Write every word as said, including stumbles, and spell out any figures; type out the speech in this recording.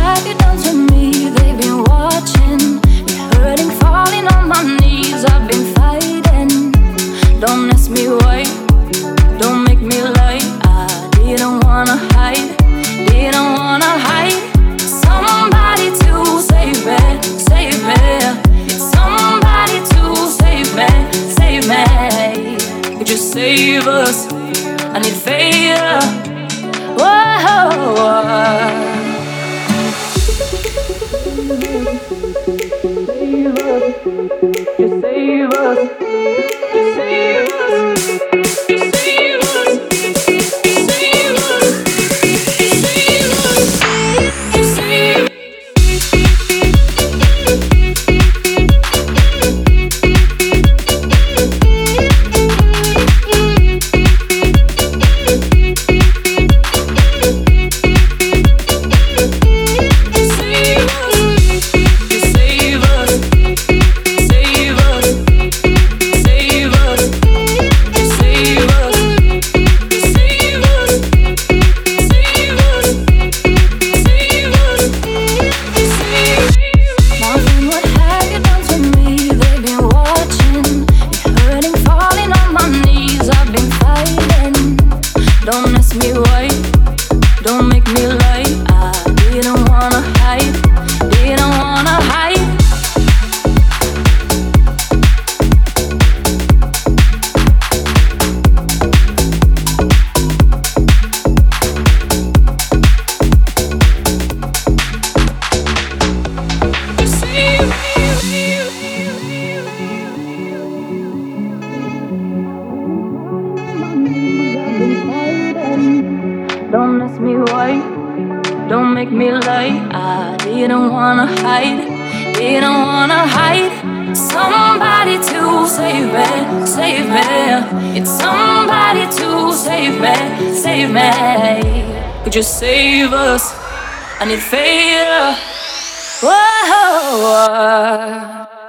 have you done to me? They've been watching, hurting, falling on my knees. I've been fighting. Don't ask me why, don't make me lie. I didn't wanna hide, didn't wanna hide. Somebody to save me, save me. Somebody to save me, save me. Could you save us? I need favor. Whoa. Save us, just save us, just save us. Don't ask me why, don't make me lie. I didn't wanna hide, didn't wanna hide. Don't ask me why, don't make me lie. I didn't wanna hide, didn't wanna hide. Somebody to save me, save me. It's somebody to save me, save me. Could you save us? I need favor. Whoa.